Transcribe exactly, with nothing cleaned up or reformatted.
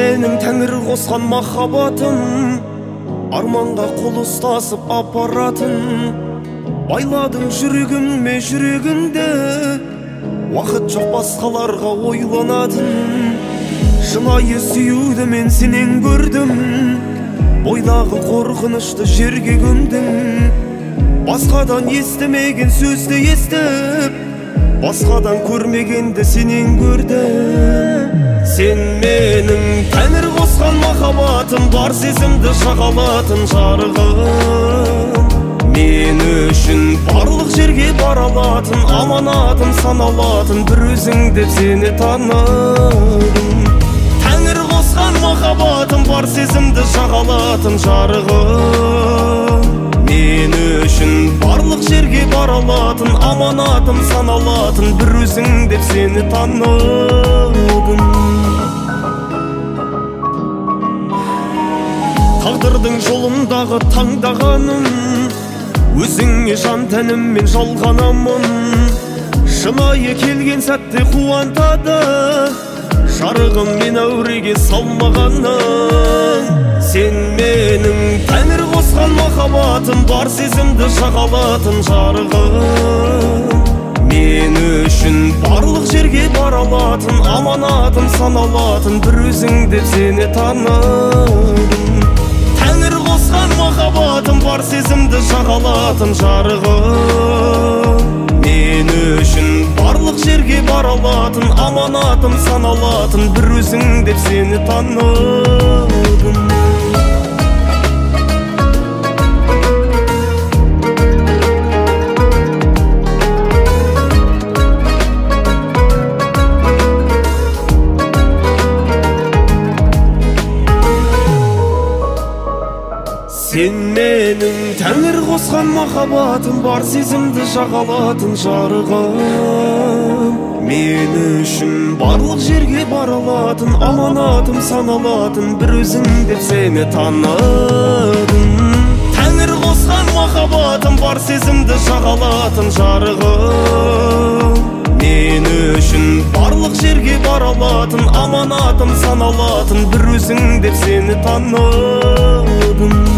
менің тәңір қосқан махаббатым, арманға қол ұстасып апаратын. Байладың жүрегіме жүрегімді, уақыт жоқ басқаларға ойланатын. Шынайы сүюді мен сенен көрдім, бойдағы қорқынышты жерге көмдің. Басқадан естімеген сөзді естіп, басқадан көрмегенді сенен көрдім. Сен менің тәңір қосқан махаббатым, бар сезімді жағалатын жарығым. Мен үшін барлық жерге бара алатын, аманатым саналатын, бір өзің деп сені таныдым. Тәңір қосқан махаббатым, бар сезімді жағалатын жарығым. Мен үшін барлық жерге бара алатын, аманатым саналатын, бір өзің деп сені таныдым. Тағдырдың жолындағы таңдағаным, өзіңе жан тәніммен жалғанамын. Шынайы келген сәтте қуантады, жарығым мен әуреге салмағаның. Сен менің тәңір қосқан махаббатым, бар сезімді жағалатын жарығым. Мен үшін барлық жерге бара алатын, аманатым саналатын, бір өзің деп сені таныдым. Тәңір қосқан махаббатым, бар сезімді жағалатын жарығым. Мен үшін барлық жерге бара алатын, аманатым саналатын, бір өзің деп сені таныдым. Сен менің тәңір қосқан махаббатым, бар сезімді жағалатын жарығым. Мен үшін барлық жерге бара алатын, аманатым саналатын, бір өзің деп сені таныдым. Тәңір қосқан махаббатым, бар сезімді жағалатын жарығым. Мен үшін барлық жерге бара алатын, аманатым саналатын, бір өзің деп сені таныдым.